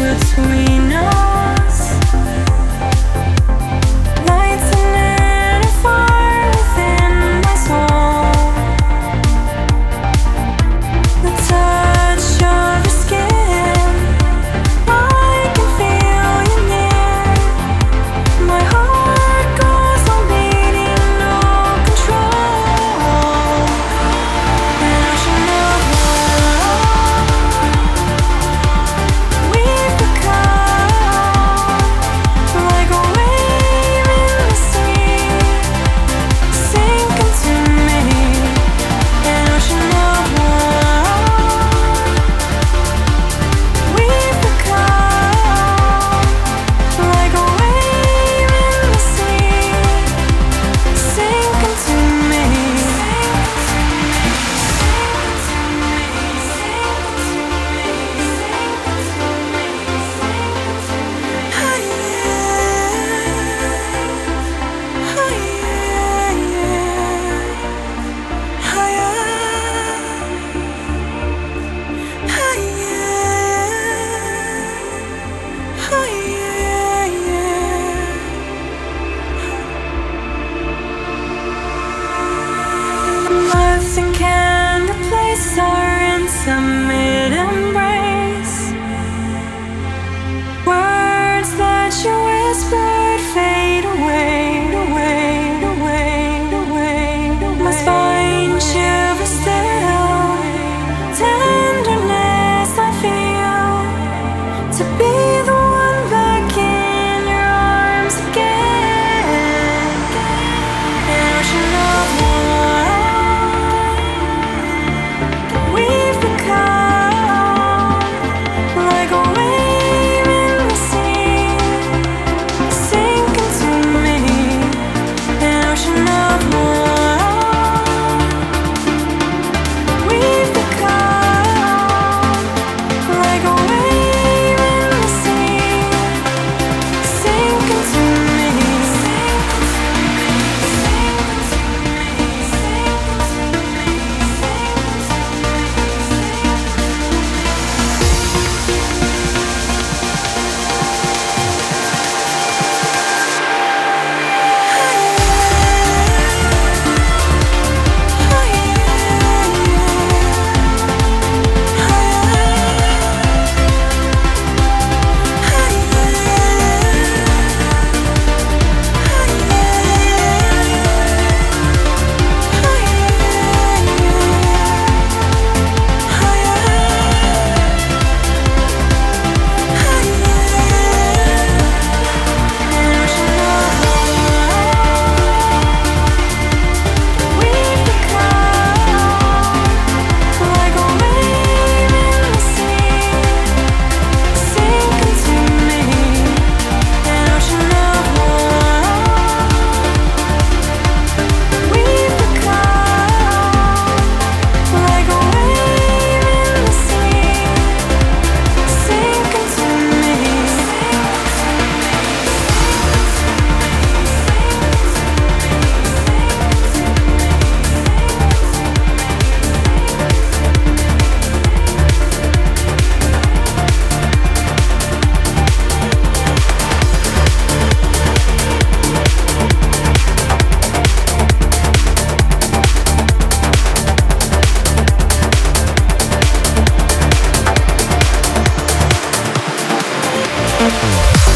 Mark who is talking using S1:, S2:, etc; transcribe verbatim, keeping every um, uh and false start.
S1: between us. Lights and a fire within my soul. The touch of your skin, I can feel you near. My heart goes on beating, no control. An ocean of love we've become, like a wave in the sea, sinking to me. An ocean of love we've become, like a wave in the sea, sinking to me. Nothing can replace our intimate embrace. Words that you whispered fade away, away, away, away, away. My spine shivers still. Tenderness I feel, to be the one back in your arms again. An ocean of love we've become, like a wave in the sea, sinking to me. An ocean of love we've become, like a wave in the sea, sinking to me.
S2: Mm-hmm.